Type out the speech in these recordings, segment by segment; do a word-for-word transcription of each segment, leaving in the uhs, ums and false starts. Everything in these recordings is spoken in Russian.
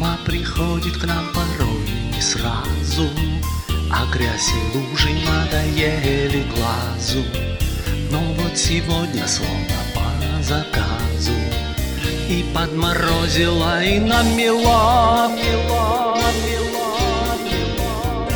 Зима приходит к нам порой не сразу, а грязь и лужи надоели глазу. Но вот сегодня словно по заказу и подморозило, и намело, мело, мело, мело.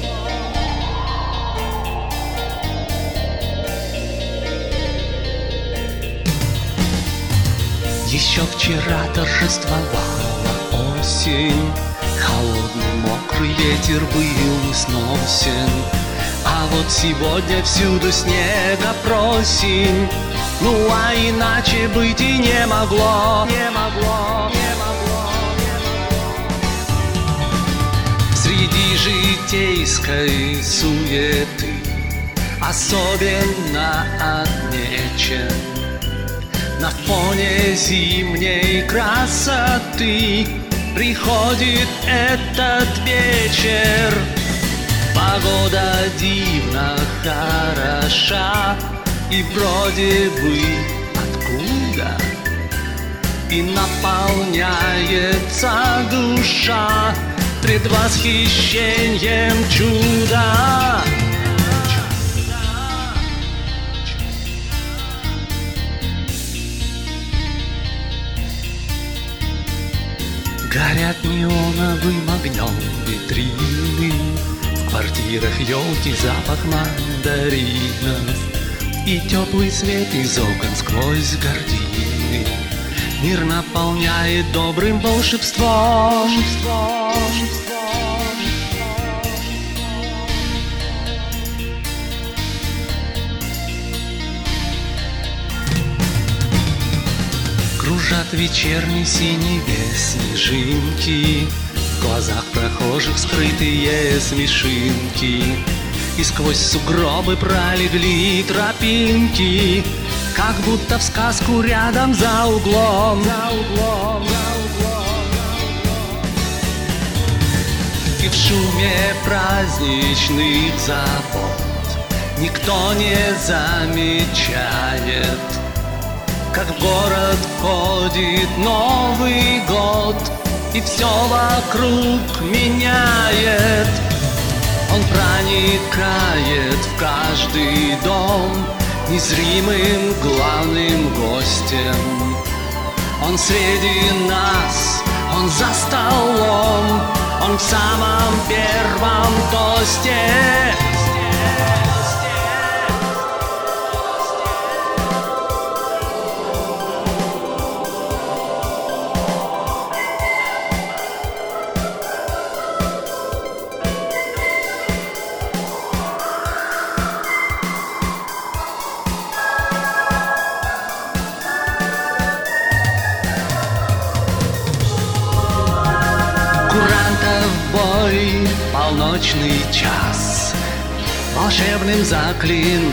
Еще вчера торжествовала осень, холодный мокрый ветер был сносен. А вот сегодня всюду снега просень. Ну а иначе быть и не могло, не могло, не могло, не могло. Среди житейской суеты особенно отмечен на фоне зимней красоты приходит этот вечер. Погода дивно хороша, и вроде бы откуда и наполняется душа предвосхищением чуда. Горят неоновым огнем витрины, в квартирах елки запах мандаринов, и теплый свет из окон сквозь гардины мир наполняет добрым волшебством. Кружат в вечерней синеве снежинки, в глазах прохожих скрытые смешинки, и сквозь сугробы пролегли тропинки, как будто в сказку рядом за углом, за углом, за углом, за углом. И в шуме праздничных забот никто не замечает, как в город входит Новый год и все вокруг меняет. Он проникает в каждый дом незримым главным гостем. Он среди нас, он за столом, он в самом первом тосте. Курантов бой, полночный час, волшебным заклинанием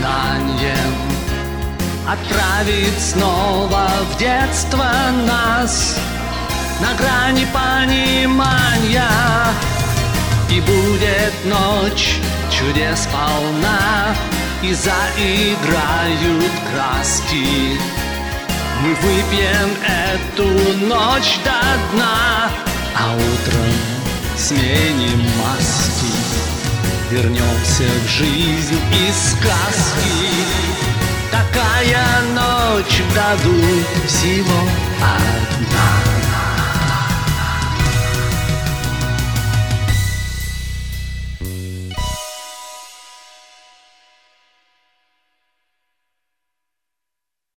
отправит снова в детство нас на грани понимания. И будет ночь чудес полна, и заиграют краски. Мы выпьем эту ночь до дна, а утром сменим маски, вернемся в жизнь из сказки. Такая ночь в году всего одна.